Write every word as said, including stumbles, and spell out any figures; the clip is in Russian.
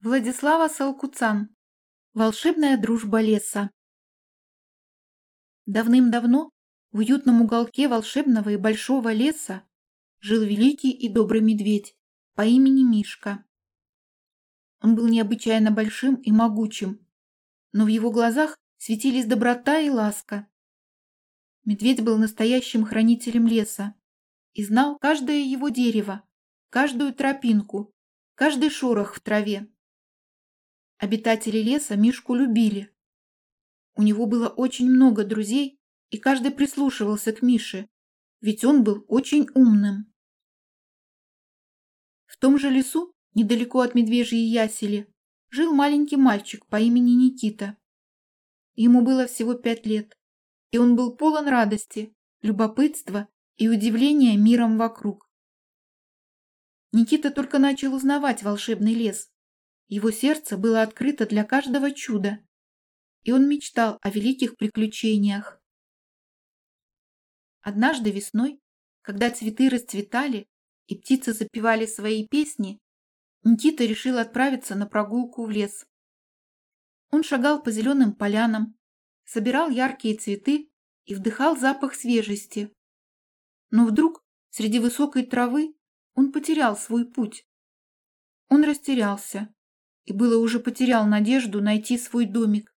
Владислава Салкуцан. Волшебная дружба леса. Давным-давно в уютном уголке волшебного и большого леса жил великий и добрый медведь по имени Мишка. Он был необычайно большим и могучим, но в его глазах светились доброта и ласка. Медведь был настоящим хранителем леса и знал каждое его дерево, каждую тропинку, каждый шорох в траве. Обитатели леса Мишку любили. У него было очень много друзей, и каждый прислушивался к Мише, ведь он был очень умным. В том же лесу, недалеко от медвежьей ясели, жил маленький мальчик по имени Никита. Ему было всего пять лет, и он был полон радости, любопытства и удивления миром вокруг. Никита только начал узнавать волшебный лес. Его сердце было открыто для каждого чуда, и он мечтал о великих приключениях. Однажды весной, когда цветы расцветали и птицы запевали свои песни, Никита решил отправиться на прогулку в лес. Он шагал по зеленым полянам, собирал яркие цветы и вдыхал запах свежести. Но вдруг среди высокой травы он потерял свой путь. Он растерялся и было уже потерял надежду найти свой домик.